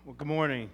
Well, good morning.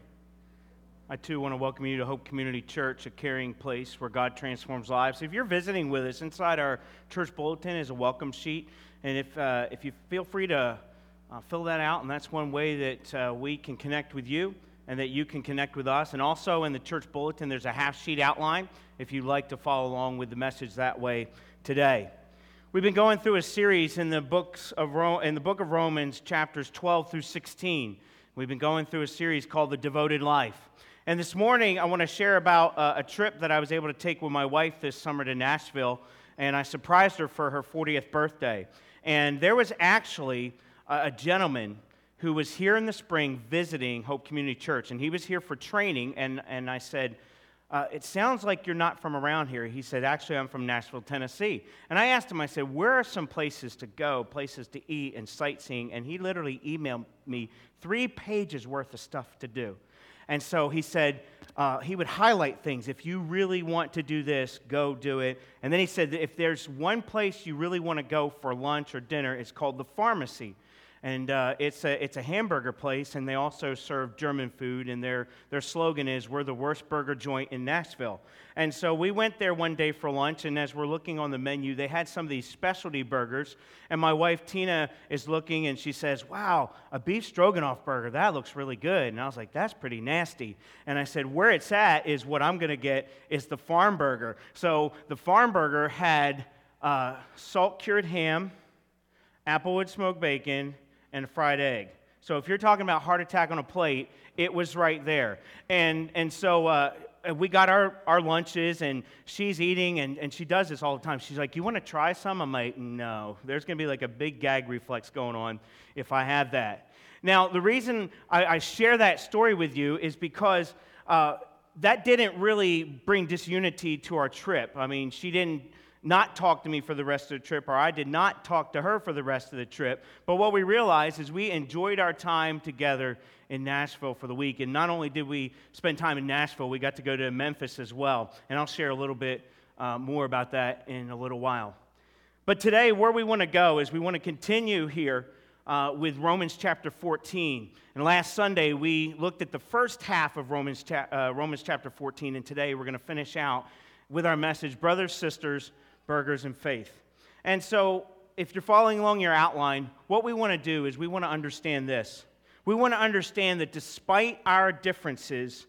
I too want to welcome you to Hope Community Church, a caring place where God transforms lives. If you're visiting with us, inside our church bulletin is a welcome sheet, and if you feel free to fill that out, and that's one way that we can connect with you and that you can connect with us. And also in the church bulletin, there's a half sheet outline if you'd like to follow along with the message that way today. We've been going through a series in the book of Romans, chapters 12 through 16. We've been going through a series called The Devoted Life. And this morning, I want to share about a trip that I was able to take with my wife this summer to Nashville, and I surprised her for her 40th birthday. And there was actually a gentleman who was here in the spring visiting Hope Community Church, and he was here for training, and I said, it sounds like you're not from around here. He said, actually, I'm from Nashville, Tennessee. And I asked him, I said, where are some places to go, places to eat and sightseeing? And he literally emailed me 3 pages worth of stuff to do. And so he said he would highlight things. If you really want to do this, go do it. And then he said that if there's one place you really want to go for lunch or dinner, it's called the Pharmacy. And it's a hamburger place, and they also serve German food, and their slogan is, we're the worst burger joint in Nashville. And so we went there one day for lunch, and as we're looking on the menu, they had some of these specialty burgers, and my wife, Tina, is looking, and she says, wow, a beef stroganoff burger, that looks really good. And I was like, that's pretty nasty. And I said, where it's at is what I'm going to get is the farm burger. So the farm burger had salt-cured ham, applewood smoked bacon, and a fried egg. So if you're talking about heart attack on a plate, it was right there. And so we got our lunches, and she's eating, and she does this all the time. She's like, you want to try some? I'm like, no. There's going to be like a big gag reflex going on if I have that. Now, the reason I share that story with you is because that didn't really bring disunity to our trip. I mean, she didn't not talk to me for the rest of the trip, or I did not talk to her for the rest of the trip. But what we realized is we enjoyed our time together in Nashville for the week. And not only did we spend time in Nashville, we got to go to Memphis as well. And I'll share a little bit more about that in a little while. But today, where we want to go is we want to continue here with Romans chapter 14. And last Sunday, we looked at the first half of Romans chapter 14. And today, we're going to finish out with our message, Brothers, Sisters, Burgers, and Faith. And so, if you're following along your outline, what we want to do is we want to understand this. We want to understand that despite our differences,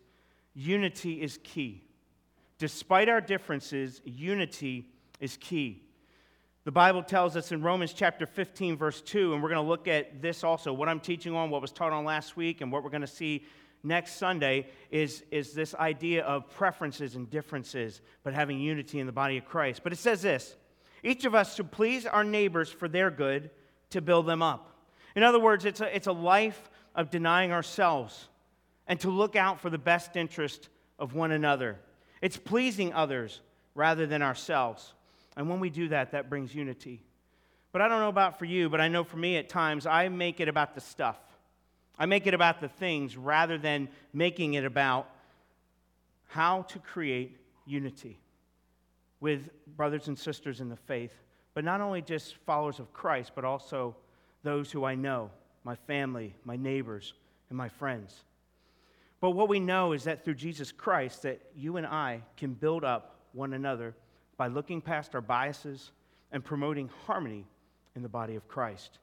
unity is key. Despite our differences, unity is key. The Bible tells us in Romans chapter 15, verse 2, and we're going to look at this also, what I'm teaching on, what was taught on last week, and what we're going to see next Sunday is this idea of preferences and differences, but having unity in the body of Christ. But it says this, each of us should please our neighbors for their good to build them up. In other words, it's a life of denying ourselves and to look out for the best interest of one another. It's pleasing others rather than ourselves. And when we do that, that brings unity. But I don't know about for you, but I know for me at times, I make it about the stuff. I make it about the things rather than making it about how to create unity with brothers and sisters in the faith, but not only just followers of Christ, but also those who I know, my family, my neighbors, and my friends. But what we know is that through Jesus Christ, that you and I can build up one another by looking past our biases and promoting harmony in the body of Christ.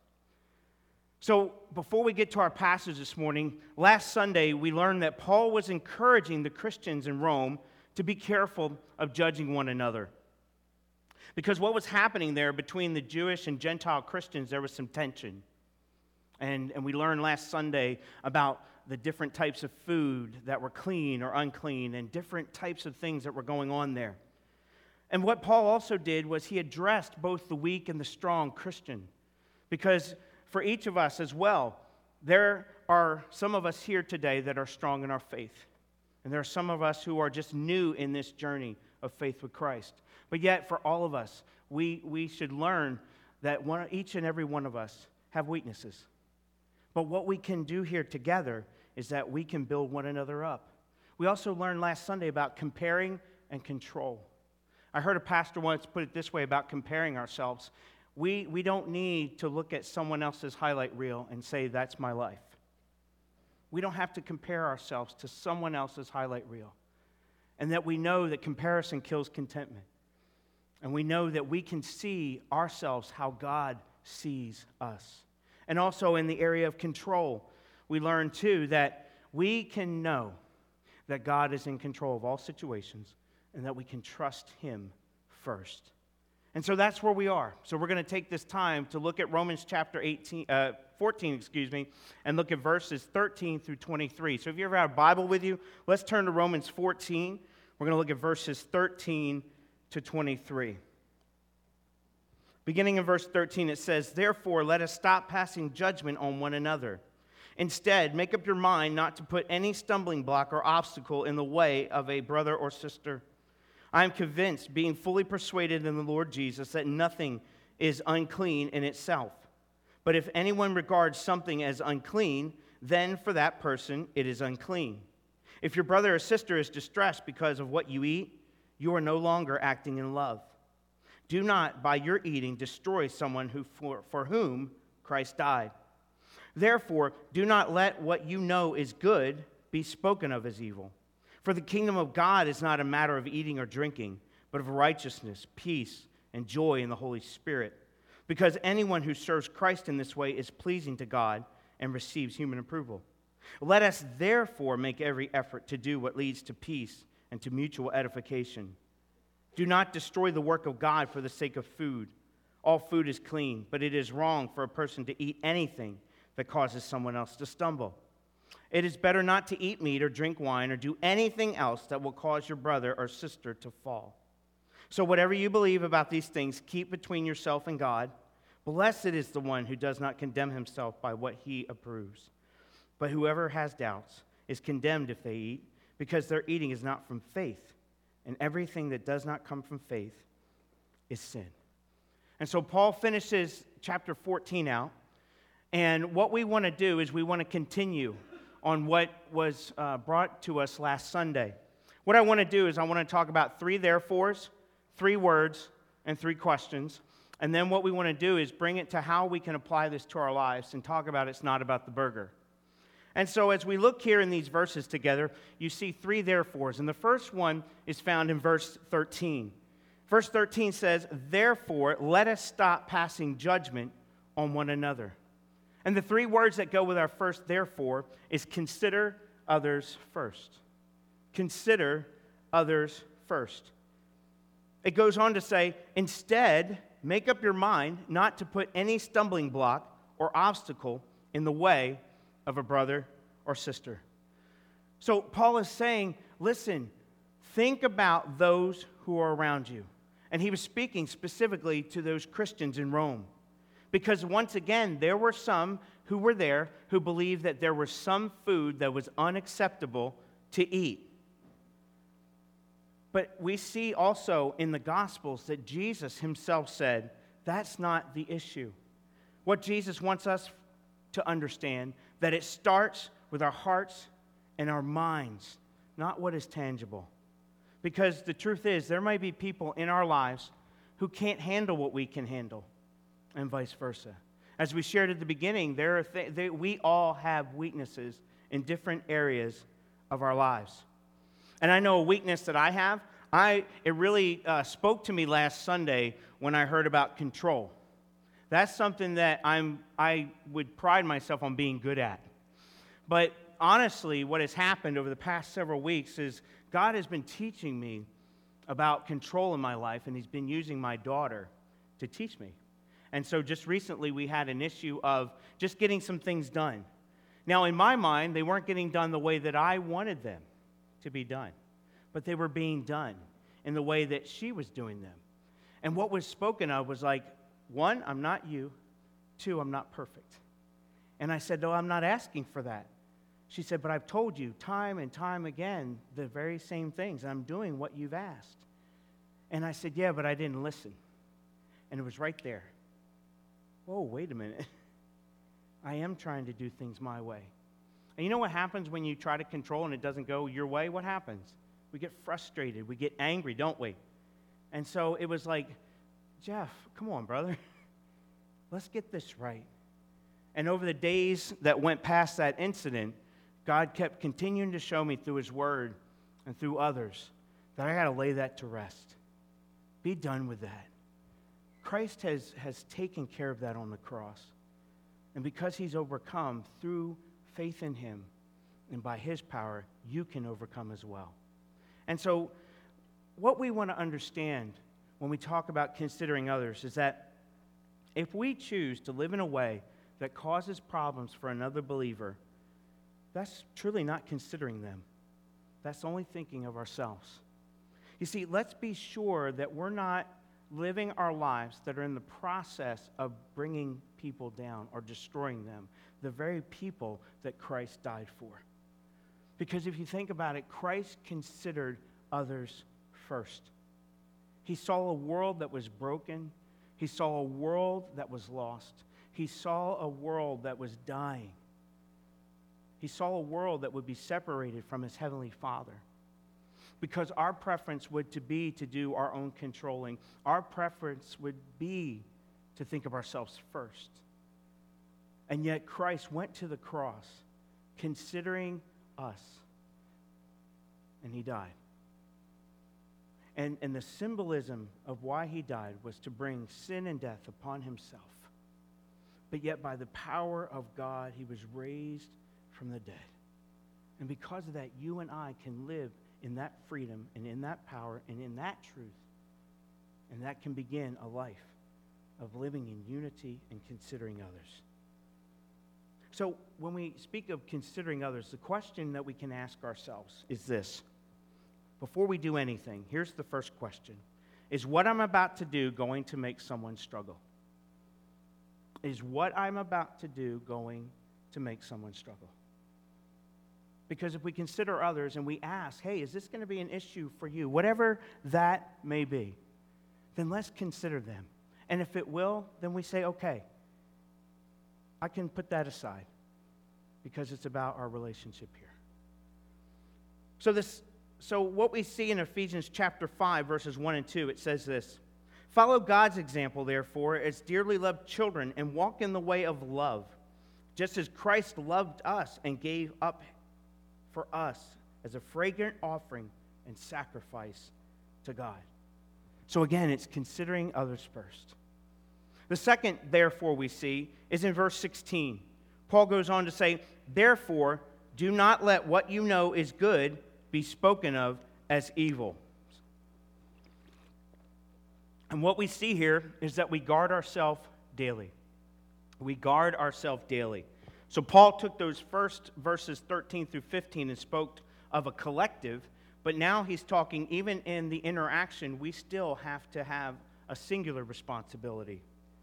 So before we get to our passage this morning, last Sunday we learned that Paul was encouraging the Christians in Rome to be careful of judging one another. Because what was happening there between the Jewish and Gentile Christians, there was some tension. And we learned last Sunday about the different types of food that were clean or unclean and different types of things that were going on there. And what Paul also did was he addressed both the weak and the strong Christian. Because for each of us as well, there are some of us here today that are strong in our faith. And there are some of us who are just new in this journey of faith with Christ. But yet, for all of us, we should learn that each and every one of us have weaknesses. But what we can do here together is that we can build one another up. We also learned last Sunday about comparing and control. I heard a pastor once put it this way about comparing ourselves. We don't need to look at someone else's highlight reel and say, that's my life. We don't have to compare ourselves to someone else's highlight reel. And that we know that comparison kills contentment. And we know that we can see ourselves how God sees us. And also in the area of control, we learn too that we can know that God is in control of all situations and that we can trust Him first. And so that's where we are. So we're going to take this time to look at Romans chapter 14, and look at verses 13 through 23. So if you ever have a Bible with you, let's turn to Romans 14. We're going to look at verses 13 to 23. Beginning in verse 13, it says, "Therefore, let us stop passing judgment on one another. Instead, make up your mind not to put any stumbling block or obstacle in the way of a brother or sister. I am convinced, being fully persuaded in the Lord Jesus, that nothing is unclean in itself. But if anyone regards something as unclean, then for that person it is unclean. If your brother or sister is distressed because of what you eat, you are no longer acting in love. Do not, by your eating, destroy someone for whom Christ died. Therefore, do not let what you know is good be spoken of as evil. For the kingdom of God is not a matter of eating or drinking, but of righteousness, peace, and joy in the Holy Spirit. Because anyone who serves Christ in this way is pleasing to God and receives human approval. Let us therefore make every effort to do what leads to peace and to mutual edification. Do not destroy the work of God for the sake of food. All food is clean, but it is wrong for a person to eat anything that causes someone else to stumble. It is better not to eat meat or drink wine or do anything else that will cause your brother or sister to fall. So whatever you believe about these things, keep between yourself and God. Blessed is the one who does not condemn himself by what he approves. But whoever has doubts is condemned if they eat, because their eating is not from faith. And everything that does not come from faith is sin." And so Paul finishes chapter 14 out. And what we want to do is we want to continue on what was brought to us last Sunday. What I want to do is I want to talk about 3 therefores, 3 words, and 3 questions. And then what we want to do is bring it to how we can apply this to our lives and talk about it's not about the burger. And so as we look here in these verses together, you see 3 therefores. And the first one is found in verse 13. Verse 13 says, "Therefore, let us stop passing judgment on one another." And the 3 words that go with our first therefore is consider others first. Consider others first. It goes on to say, instead, make up your mind not to put any stumbling block or obstacle in the way of a brother or sister. So Paul is saying, listen, think about those who are around you. And he was speaking specifically to those Christians in Rome. Because once again, there were some who were there who believed that there was some food that was unacceptable to eat. But we see also in the Gospels that Jesus himself said, that's not the issue. What Jesus wants us to understand, that it starts with our hearts and our minds, not what is tangible. Because the truth is, there might be people in our lives who can't handle what we can handle, and vice versa. As we shared at the beginning, we all have weaknesses in different areas of our lives. And I know a weakness that I have. It really spoke to me last Sunday when I heard about control. That's something that I would pride myself on being good at. But honestly, what has happened over the past several weeks is God has been teaching me about control in my life, and He's been using my daughter to teach me. And so just recently, we had an issue of just getting some things done. Now, in my mind, they weren't getting done the way that I wanted them to be done, but they were being done in the way that she was doing them. And what was spoken of was like, 1, I'm not you. 2, I'm not perfect. And I said, no, I'm not asking for that. She said, but I've told you time and time again the very same things. I'm doing what you've asked. And I said, yeah, but I didn't listen. And it was right there. Whoa, wait a minute. I am trying to do things my way. And you know what happens when you try to control and it doesn't go your way? What happens? We get frustrated. We get angry, don't we? And so it was like, Jeff, come on, brother. Let's get this right. And over the days that went past that incident, God kept continuing to show me through His Word and through others that I got to lay that to rest. Be done with that. Christ has taken care of that on the cross. And because He's overcome through faith in Him and by His power, you can overcome as well. And so what we want to understand when we talk about considering others is that if we choose to live in a way that causes problems for another believer, that's truly not considering them. That's only thinking of ourselves. You see, let's be sure that we're not living our lives that are in the process of bringing people down or destroying them, the very people that Christ died for. Because if you think about it, Christ considered others first. He saw a world that was broken. He saw a world that was lost. He saw a world that was dying. He saw a world that would be separated from His Heavenly Father. Because our preference would be to do our own controlling. Our preference would be to think of ourselves first. And yet Christ went to the cross considering us. And He died. And the symbolism of why He died was to bring sin and death upon Himself. But yet by the power of God, He was raised from the dead. And because of that, you and I can live in that freedom and in that power and in that truth. And that can begin a life of living in unity and considering others. So when we speak of considering others, the question that we can ask ourselves is this. Before we do anything, here's the first question. Is what I'm about to do going to make someone struggle? Is what I'm about to do going to make someone struggle? Because if we consider others and we ask, hey, is this going to be an issue for you? Whatever that may be, then let's consider them. And if it will, then we say, okay, I can put that aside because it's about our relationship here. So what we see in Ephesians chapter 5, verses 1 and 2, it says this. Follow God's example, therefore, as dearly loved children, and walk in the way of love, just as Christ loved us and gave up for us as a fragrant offering and sacrifice to God. So again, it's considering others first. The second, therefore, we see is in verse 16. Paul goes on to say, therefore, do not let what you know is good be spoken of as evil. And what we see here is that we guard ourselves daily. We guard ourselves daily. So Paul took those first verses 13 through 15 and spoke of a collective, but now he's talking even in the interaction, we still have to have a singular responsibility.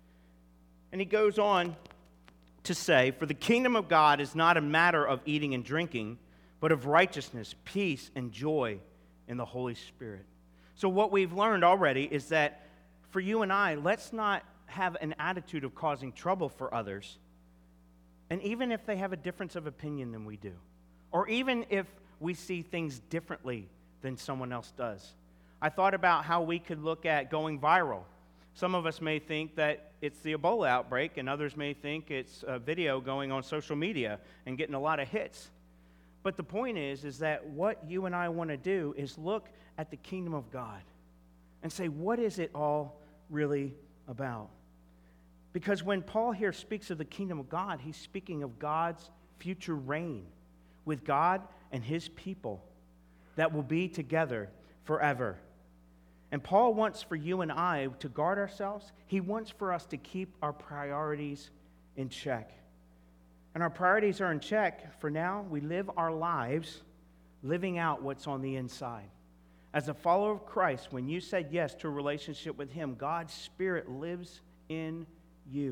And he goes on to say, for the kingdom of God is not a matter of eating and drinking, but of righteousness, peace, and joy in the Holy Spirit. So what we've learned already is that for you and I, let's not have an attitude of causing trouble for others. And even if they have a difference of opinion than we do, or even if we see things differently than someone else does. I thought about how we could look at going viral. Some of us may think that it's the Ebola outbreak, and others may think it's a video going on social media and getting a lot of hits. But the point is that what you and I want to do is look at the kingdom of God and say, what is it all really about? Because when Paul here speaks of the kingdom of God, he's speaking of God's future reign with God and His people that will be together forever. And Paul wants for you and I to guard ourselves. He wants for us to keep our priorities in check. And our priorities are in check. For now, we live our lives living out what's on the inside. As a follower of Christ, when you said yes to a relationship with Him, God's Spirit lives in you.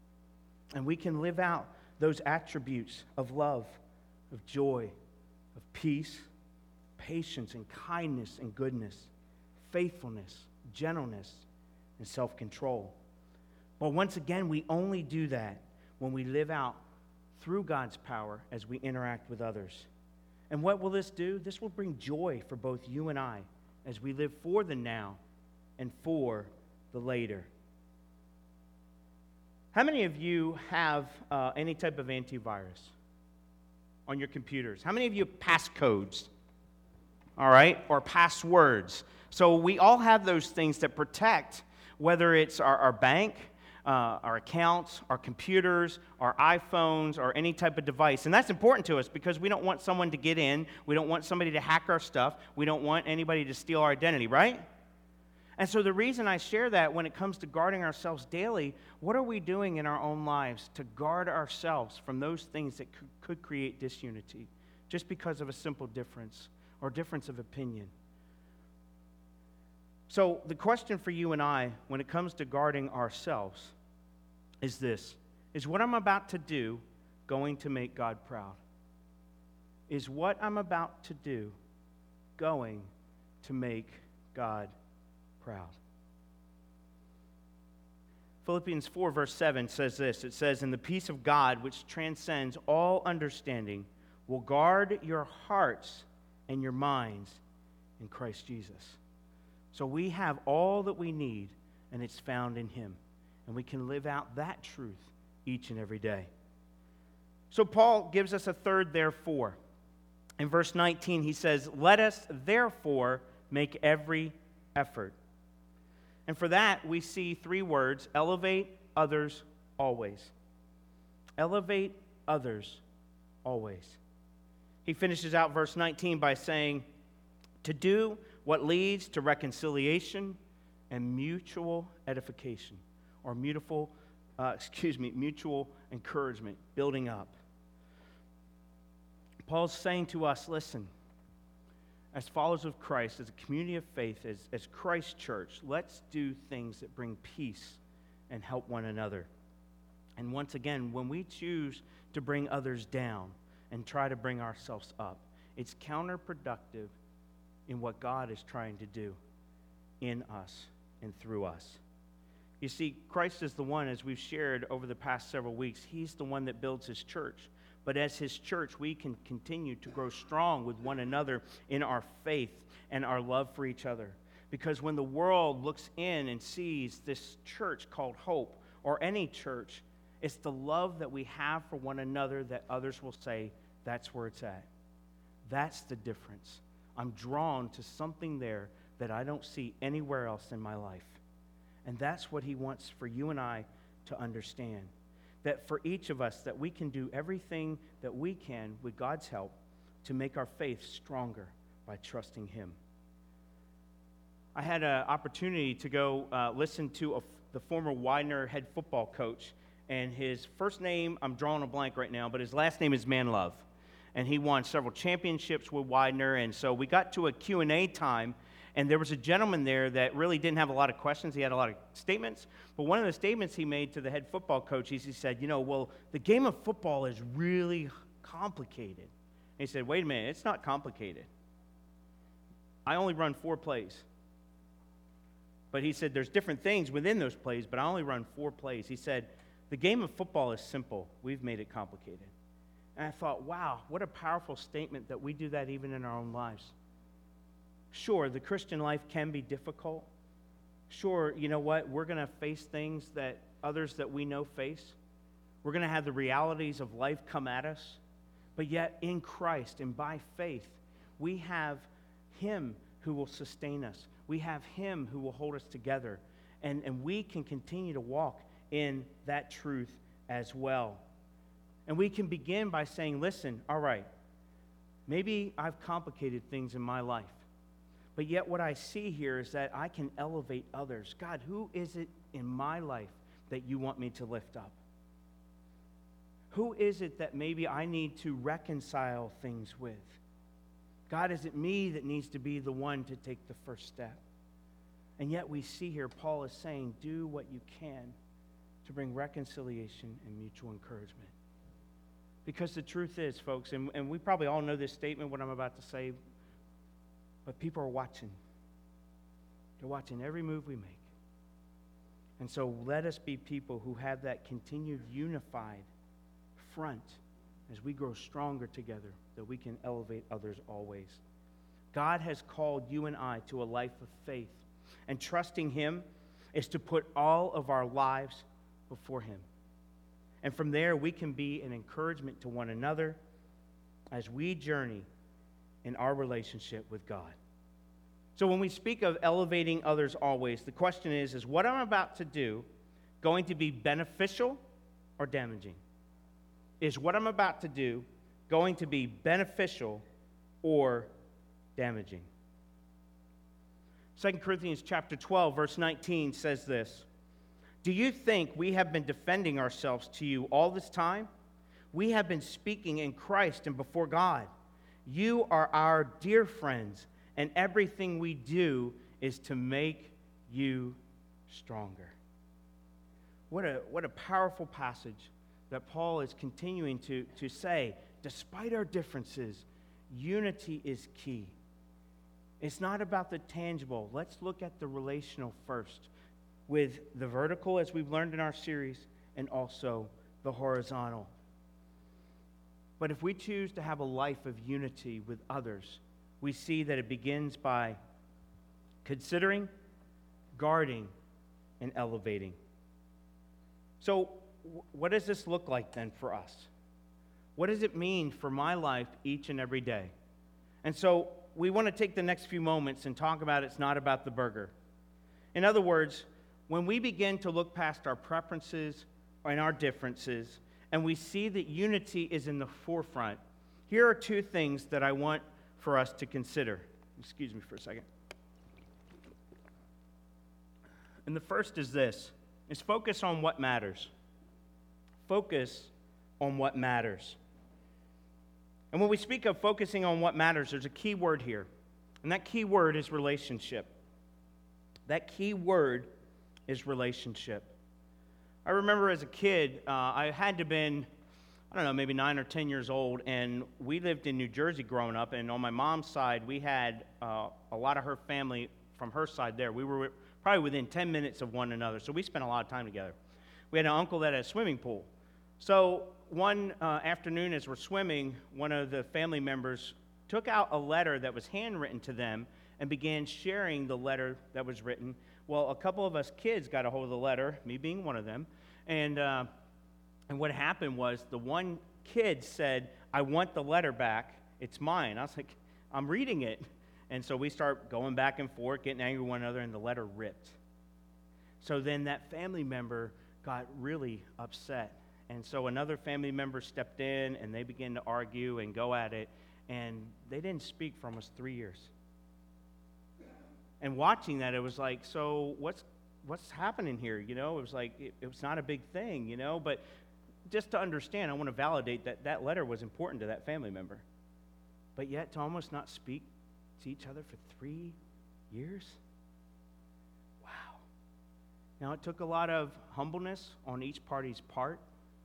And we can live out those attributes of love, of joy, of peace, patience, and kindness and goodness, faithfulness, gentleness, and self-control. But once again, we only do that when we live out through God's power as we interact with others. And what will this do? This will bring joy for both you and I as we live for the now and for the later. How many of you have any type of antivirus on your computers? How many of you have passcodes? All right, or passwords. So we all have those things that protect, whether it's our bank, our accounts, our computers, our iPhones, or any type of device. And that's important to us because we don't want someone to get in. We don't want somebody to hack our stuff. We don't want anybody to steal our identity, right? And so the reason I share that when it comes to guarding ourselves daily, what are we doing in our own lives to guard ourselves from those things that could create disunity just because of a simple difference or difference of opinion? So the question for you and I when it comes to guarding ourselves is this: is what I'm about to do going to make God proud? Is what I'm about to do going to make God proud? Philippians 4 verse 7 says this. It says, "And the peace of God, which transcends all understanding, will guard your hearts and your minds in Christ Jesus." So we have all that we need, and it's found in Him. And we can live out that truth each and every day. So Paul gives us a third therefore. In verse 19, he says, "Let us therefore make every effort." And for that, we see three words: elevate others always. Elevate others always. He finishes out verse 19 by saying, to do what leads to reconciliation and mutual edification, or mutual encouragement, building up. Paul's saying to us, listen, as followers of Christ, as a community of faith, as Christ Church, let's do things that bring peace and help one another. And once again, when we choose to bring others down and try to bring ourselves up, it's counterproductive in what God is trying to do in us and through us. You see, Christ is the one, as we've shared over the past several weeks, He's the one that builds His church. But as His church, we can continue to grow strong with one another in our faith and our love for each other. Because when the world looks in and sees this church called Hope, or any church, it's the love that we have for one another that others will say, that's where it's at. That's the difference. I'm drawn to something there that I don't see anywhere else in my life. And that's what He wants for you and I to understand. That for each of us, that we can do everything that we can with God's help to make our faith stronger by trusting Him. I had an opportunity to go listen to the former Widener head football coach, and his first name, I'm drawing a blank right now, but his last name is Manlove. And he won several championships with Widener, and so we got to a Q&A time, and there was a gentleman there that really didn't have a lot of questions. He had a lot of statements, but one of the statements he made to the head football coach, he said, well, the game of football is really complicated. And he said, wait a minute, it's not complicated. I only run 4 plays. But he said, there's different things within those plays, but I only run 4 plays. He said, the game of football is simple. We've made it complicated. And I thought, wow, what a powerful statement that we do that even in our own lives. Sure, the Christian life can be difficult. Sure, you know what? We're going to face things that others that we know face. We're going to have the realities of life come at us. But yet, in Christ and by faith, we have Him who will sustain us. We have Him who will hold us together. And we can continue to walk in that truth as well. And we can begin by saying, listen, all right, maybe I've complicated things in my life. But yet what I see here is that I can elevate others. God, who is it in my life that you want me to lift up? Who is it that maybe I need to reconcile things with? God, is it me that needs to be the one to take the first step? And yet we see here Paul is saying, do what you can to bring reconciliation and mutual encouragement. Because the truth is, folks, and we probably all know this statement, what I'm about to say, but people are watching. They're watching every move we make. And so let us be people who have that continued unified front as we grow stronger together, that we can elevate others always. God has called you and I to a life of faith. And trusting Him is to put all of our lives before Him. And from there, we can be an encouragement to one another as we journey in our relationship with God. So when we speak of elevating others always, the question is what I'm about to do going to be beneficial or damaging? Is what I'm about to do going to be beneficial or damaging? 2 Corinthians chapter 12, verse 19 says this: "Do you think we have been defending ourselves to you all this time? We have been speaking in Christ and before God. You are our dear friends, and everything we do is to make you stronger." What a powerful passage that Paul is continuing to say, despite our differences, unity is key. It's not about the tangible. Let's look at the relational first, with the vertical, as we've learned in our series, and also the horizontal. But if we choose to have a life of unity with others, we see that it begins by considering, guarding, and elevating. So, what does this look like then for us? What does it mean for my life each and every day? And so, we want to take the next few moments and talk about it's not about the burger. In other words, when we begin to look past our preferences and our differences, and we see that unity is in the forefront, here are two things that I want for us to consider. Excuse me for a second. And the first is this: is focus on what matters. Focus on what matters. And when we speak of focusing on what matters, there's a key word here. And that key word is relationship. That key word is relationship. I remember as a kid, I had to have been, maybe 9 or 10 years old, and we lived in New Jersey growing up, and on my mom's side, we had a lot of her family from her side there. We were probably within 10 minutes of one another, so we spent a lot of time together. We had an uncle that had a swimming pool. So one afternoon as we're swimming, one of the family members took out a letter that was handwritten to them and began sharing the letter that was written. Well, a couple of us kids got a hold of the letter, me being one of them, and what happened was the one kid said, "I want the letter back. It's mine." I was like, "I'm reading it." And so we start going back and forth, getting angry with one another, and the letter ripped. So then that family member got really upset. And so another family member stepped in, and they began to argue and go at it, and they didn't speak for almost 3 years. And watching that, it was like, so what's happening here? You know, it was like, it was not a big thing, you know, but just to understand, I want to validate that that letter was important to that family member. But yet to almost not speak to each other for 3 years? Wow. Now, it took a lot of humbleness on each party's part,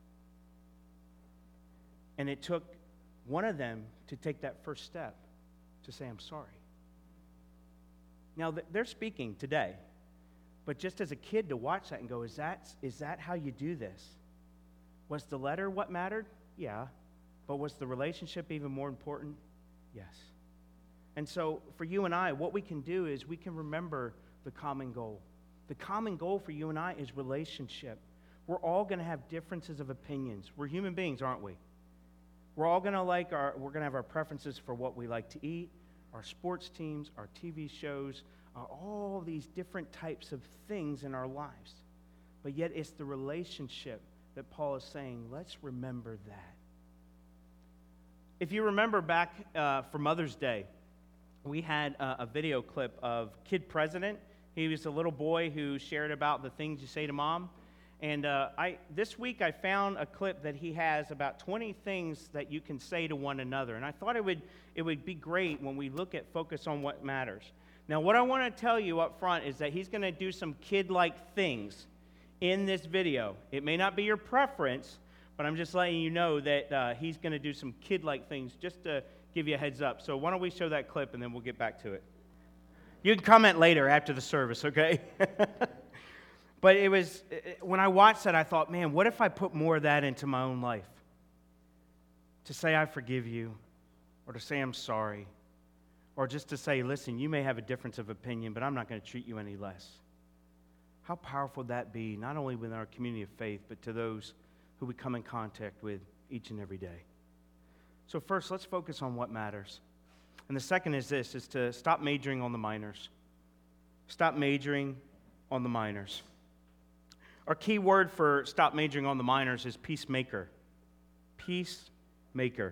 and it took one of them to take that first step to say, "I'm sorry." Now, they're speaking today, but just as a kid to watch that and go, is that how you do this? Was the letter what mattered? Yeah. But was the relationship even more important? Yes. And so for you and I, what we can do is we can remember the common goal. The common goal for you and I is relationship. We're all going to have differences of opinions. We're human beings, aren't we? We're all going to we're going to have our preferences for what we like to eat, our sports teams, our TV shows, all these different types of things in our lives. But yet it's the relationship that Paul is saying, let's remember that. If you remember back for Mother's Day, we had a video clip of Kid President. He was a little boy who shared about the things you say to mom. And this week I found a clip that he has about 20 things that you can say to one another. And I thought it would be great when we look at focus on what matters. Now, what I want to tell you up front is that he's going to do some kid-like things in this video. It may not be your preference, but I'm just letting you know that he's going to do some kid-like things just to give you a heads up. So why don't we show that clip and then we'll get back to it. You can comment later after the service, okay? But when I watched that, I thought, man, what if I put more of that into my own life? To say, I forgive you, or to say, I'm sorry, or just to say, listen, you may have a difference of opinion, but I'm not going to treat you any less. How powerful would that be, not only within our community of faith, but to those who we come in contact with each and every day? So first, let's focus on what matters. And the second is this, is to stop majoring on the minors. Stop majoring on the minors. Our key word for stop majoring on the minors is peacemaker. Peacemaker.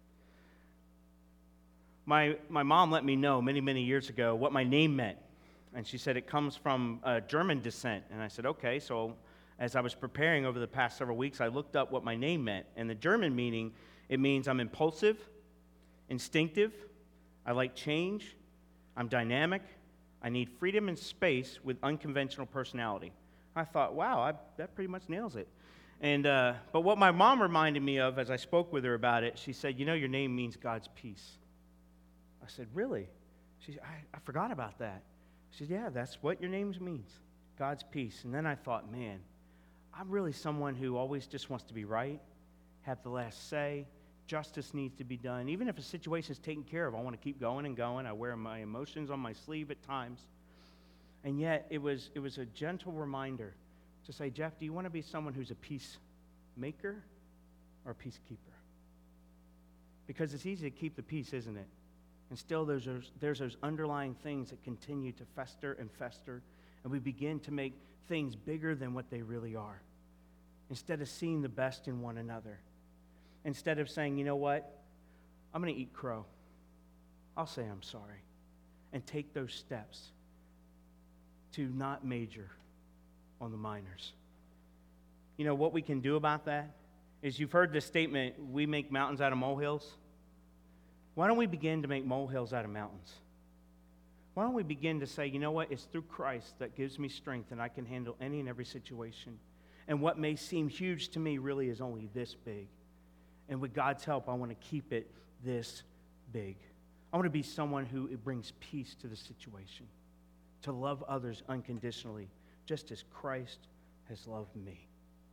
My mom let me know many, many years ago what my name meant. And she said it comes from German descent. And I said, okay. So as I was preparing over the past several weeks, I looked up what my name meant. And the German meaning, it means I'm impulsive, instinctive, I like change, I'm dynamic, I need freedom and space with unconventional personality. I thought, wow, that pretty much nails it. And but what my mom reminded me of as I spoke with her about it, she said, your name means God's peace. I said, really? She said, I forgot about that. She said, yeah, that's what your name means, God's peace. And then I thought, man, I'm really someone who always just wants to be right, have the last say. Justice needs to be done. Even if a situation is taken care of, I want to keep going and going. I wear my emotions on my sleeve at times. And yet, it was a gentle reminder to say, Jeff, do you want to be someone who's a peacemaker or a peacekeeper? Because it's easy to keep the peace, isn't it? And still, there's those underlying things that continue to fester, and we begin to make things bigger than what they really are. Instead of seeing the best in one another. Instead of saying, you know what, I'm going to eat crow. I'll say I'm sorry. And take those steps to not major on the minors. You know what we can do about that is, you've heard this statement, we make mountains out of molehills. Why don't we begin to make molehills out of mountains? Why don't we begin to say, you know what, it's through Christ that gives me strength and I can handle any and every situation. And what may seem huge to me really is only this big. And with God's help, I want to keep it this big. I want to be someone who brings peace to the situation, to love others unconditionally, just as Christ has loved me.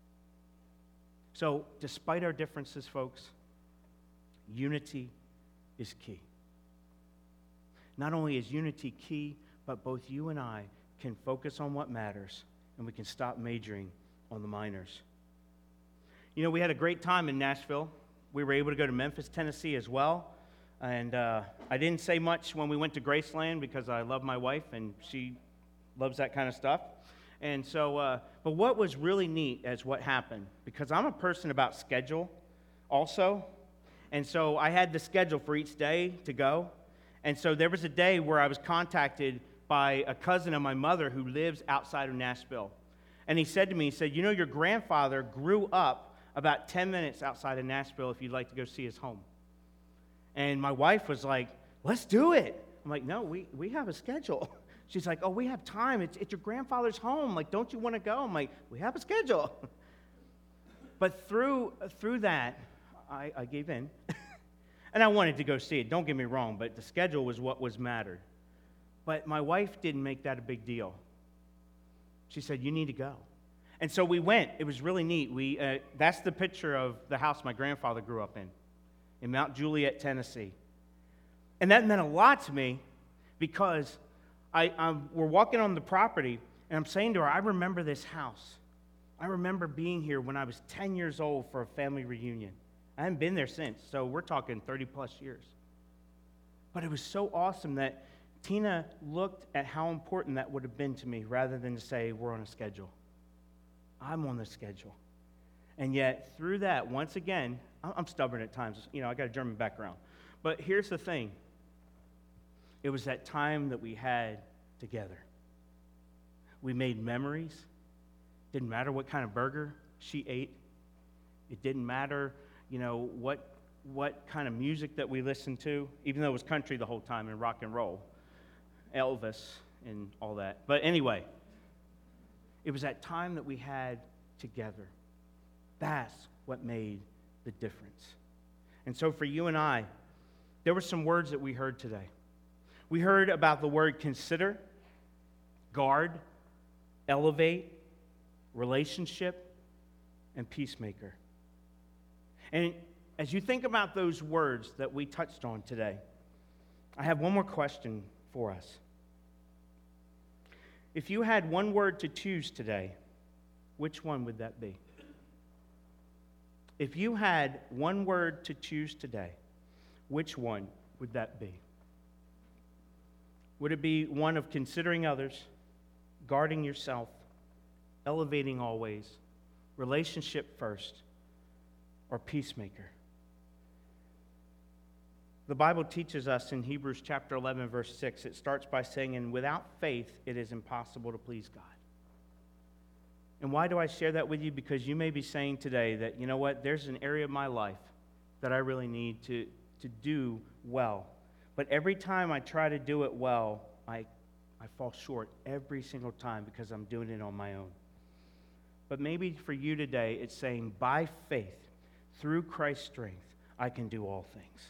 So, despite our differences, folks, unity is key. Not only is unity key, but both you and I can focus on what matters, and we can stop majoring on the minors. We had a great time in Nashville. We were able to go to Memphis, Tennessee as well. And I didn't say much when we went to Graceland because I love my wife and she loves that kind of stuff. And so, but what was really neat is what happened, because I'm a person about schedule also. And so I had the schedule for each day to go. And so there was a day where I was contacted by a cousin of my mother who lives outside of Nashville. And he said to me, your grandfather grew up about 10 minutes outside of Nashville if you'd like to go see his home. And my wife was like, let's do it. I'm like, no, we have a schedule. She's like, oh, we have time. It's your grandfather's home. Like, don't you want to go? I'm like, we have a schedule. But through that, I gave in. And I wanted to go see it. Don't get me wrong, but the schedule was what was mattered. But my wife didn't make that a big deal. She said, you need to go. And so we went. It was really neat. That's the picture of the house my grandfather grew up in Mount Juliet, Tennessee. And that meant a lot to me because we're walking on the property, and I'm saying to her, I remember this house. I remember being here when I was 10 years old for a family reunion. I haven't been there since, so we're talking 30-plus years. But it was so awesome that Tina looked at how important that would have been to me rather than to say, we're on a schedule. I'm on the schedule. And yet, through that, once again, I'm stubborn at times. I got a German background. But here's the thing. It was that time that we had together. We made memories. Didn't matter what kind of burger she ate. It didn't matter, what kind of music that we listened to, even though it was country the whole time and rock and roll. Elvis and all that. But anyway, it was that time that we had together. That's what made the difference. And so for you and I, there were some words that we heard today. We heard about the word consider, guard, elevate, relationship, and peacemaker. And as you think about those words that we touched on today, I have one more question for us. If you had one word to choose today, which one would that be? If you had one word to choose today, which one would that be? Would it be one of considering others, guarding yourself, elevating always, relationship first, or peacemaker? The Bible teaches us in Hebrews chapter 11, verse 6, it starts by saying, and without faith, it is impossible to please God. And why do I share that with you? Because you may be saying today that, you know what, there's an area of my life that I really need to do well. But every time I try to do it well, I fall short every single time because I'm doing it on my own. But maybe for you today, it's saying, by faith, through Christ's strength, I can do all things.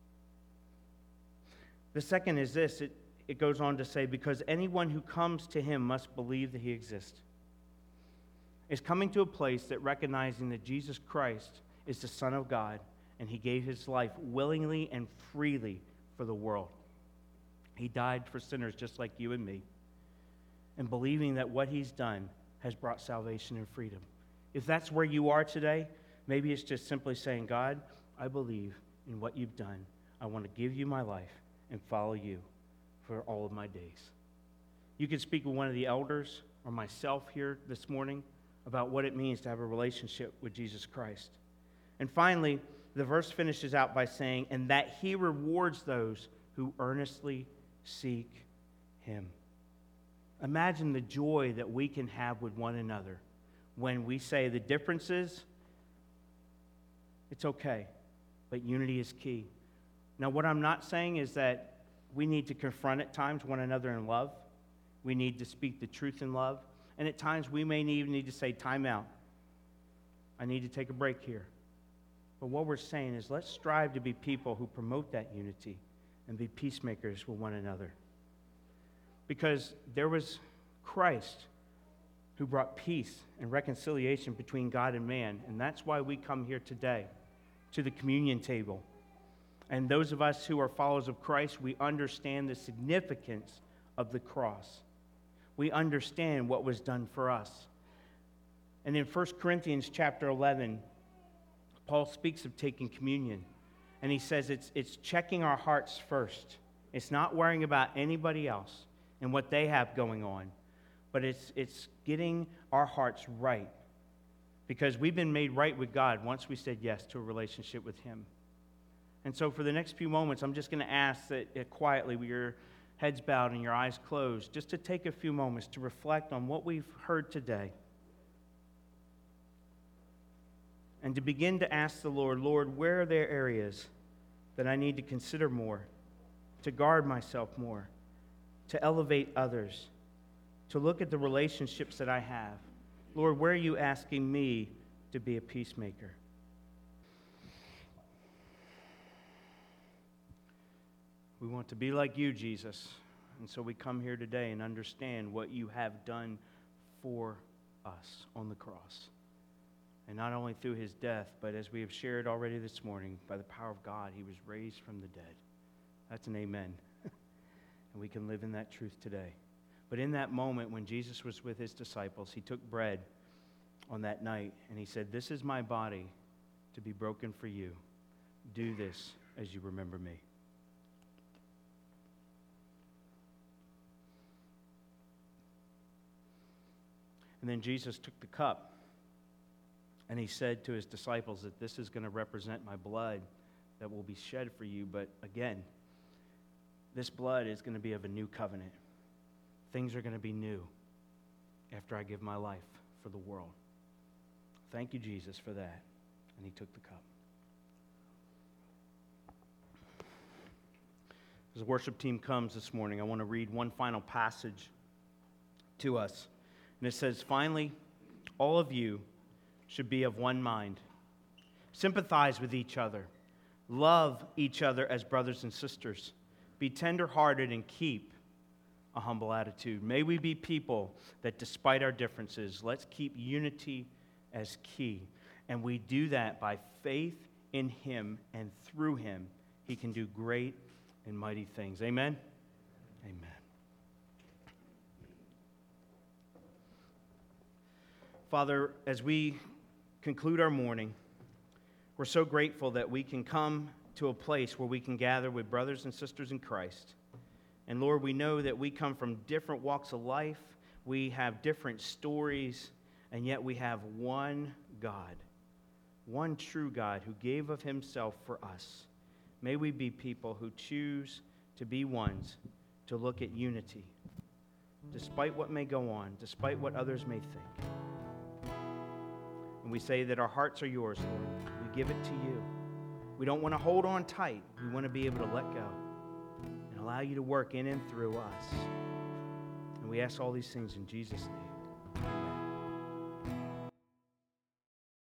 The second is this, it goes on to say, because anyone who comes to him must believe that he exists. It's coming to a place that recognizing that Jesus Christ is the Son of God, and he gave his life willingly and freely for the world. He died for sinners just like you and me, and believing that what he's done has brought salvation and freedom. If that's where you are today, maybe it's just simply saying, God, I believe in what you've done. I want to give you my life and follow you for all of my days. You can speak with one of the elders or myself here this morning about what it means to have a relationship with Jesus Christ. And finally, the verse finishes out by saying, and that he rewards those who earnestly seek him. Imagine the joy that we can have with one another when we say the differences, it's okay, but unity is key. Now, what I'm not saying is that we need to confront at times one another in love. We need to speak the truth in love. And at times we may even need to say, time out. I need to take a break here. But what we're saying is let's strive to be people who promote that unity and be peacemakers with one another. Because there was Christ who brought peace and reconciliation between God and man. And that's why we come here today to the communion table. And those of us who are followers of Christ, we understand the significance of the cross. We understand what was done for us. And in 1 Corinthians chapter 11, Paul speaks of taking communion. And he says it's checking our hearts first. It's not worrying about anybody else and what they have going on. But it's getting our hearts right. Because we've been made right with God once we said yes to a relationship with him. And so for the next few moments, I'm just going to ask that quietly, with your heads bowed and your eyes closed, just to take a few moments to reflect on what we've heard today. And to begin to ask the Lord, Lord, where are there areas that I need to consider more, to guard myself more, to elevate others, to look at the relationships that I have? Lord, where are you asking me to be a peacemaker? We want to be like you, Jesus. And so we come here today and understand what you have done for us on the cross. And not only through his death, but as we have shared already this morning, by the power of God, he was raised from the dead. That's an amen. And we can live in that truth today. But in that moment when Jesus was with his disciples, he took bread on that night and he said, this is my body to be broken for you. Do this as you remember me. And then Jesus took the cup and he said to his disciples that this is going to represent my blood that will be shed for you. But again, this blood is going to be of a new covenant. Things are going to be new after I give my life for the world. Thank you, Jesus, for that. And he took the cup. As the worship team comes this morning, I want to read one final passage to us. And it says, finally, all of you should be of one mind. Sympathize with each other. Love each other as brothers and sisters. Be tenderhearted and keep a humble attitude. May we be people that despite our differences, let's keep unity as key. And we do that by faith in him, and through him, he can do great and mighty things. Amen? Amen. Father, as we conclude our morning, we're so grateful that we can come to a place where we can gather with brothers and sisters in Christ. And Lord, we know that we come from different walks of life. We have different stories, and yet we have one God, one true God who gave of himself for us. May we be people who choose to be ones to look at unity, despite what may go on, despite what others may think. And we say that our hearts are yours, Lord. We give it to you. We don't want to hold on tight. We want to be able to let go and allow you to work in and through us. And we ask all these things in Jesus' name.